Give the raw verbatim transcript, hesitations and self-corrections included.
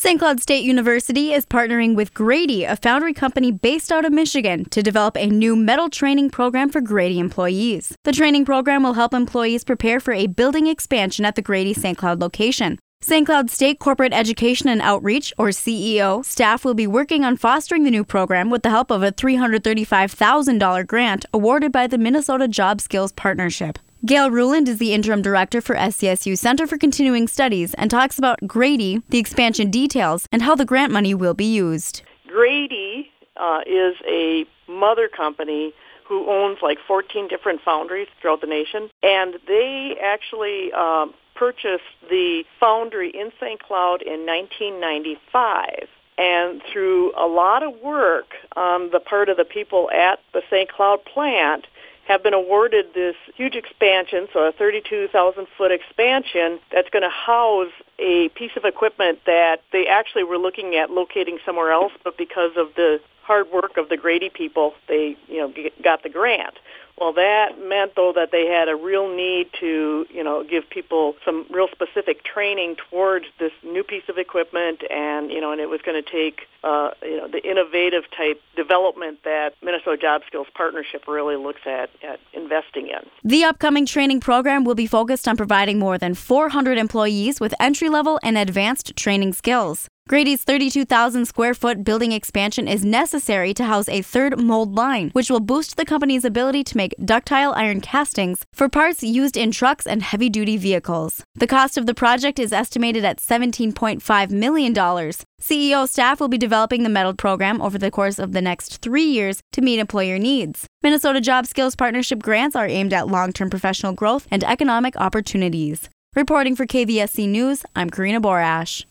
Saint Cloud State University is partnering with Grady, a foundry company based out of Michigan, to develop a new metal training program for Grady employees. The training program will help employees prepare for a building expansion at the Grady Saint Cloud location. Saint Cloud State Corporate Education and Outreach, or C E O, staff will be working on fostering the new program with the help of a three hundred thirty-five thousand dollars grant awarded by the Minnesota Job Skills Partnership. Gail Ruland is the interim director for S C S U Center for Continuing Studies and talks about Grady, the expansion details, and how the grant money will be used. Grady uh, is a mother company who owns like fourteen different foundries throughout the nation, and they actually um, purchased the foundry in Saint Cloud in nineteen ninety-five. And through a lot of work on the part of the people at the Saint Cloud plant, have been awarded this huge expansion, so a thirty-two thousand foot expansion that's going to house a piece of equipment that they actually were looking at locating somewhere else, but because of the hard work of the Grady people, they, you know, got the grant. Well, that meant, though, that they had a real need to, you know, give people some real specific training towards this new piece of equipment, and, you know, and it was going to take, uh, you know, the innovative type development that Minnesota Job Skills Partnership really looks at, at investing in. The upcoming training program will be focused on providing more than four hundred employees with entry-level and advanced training skills. Grady's thirty-two thousand square foot building expansion is necessary to house a third mold line, which will boost the company's ability to make ductile iron castings for parts used in trucks and heavy-duty vehicles. The cost of the project is estimated at seventeen point five million dollars. C E O staff will be developing the metal program over the course of the next three years to meet employer needs. Minnesota Job Skills Partnership grants are aimed at long-term professional growth and economic opportunities. Reporting for K V S C News, I'm Karina Borash.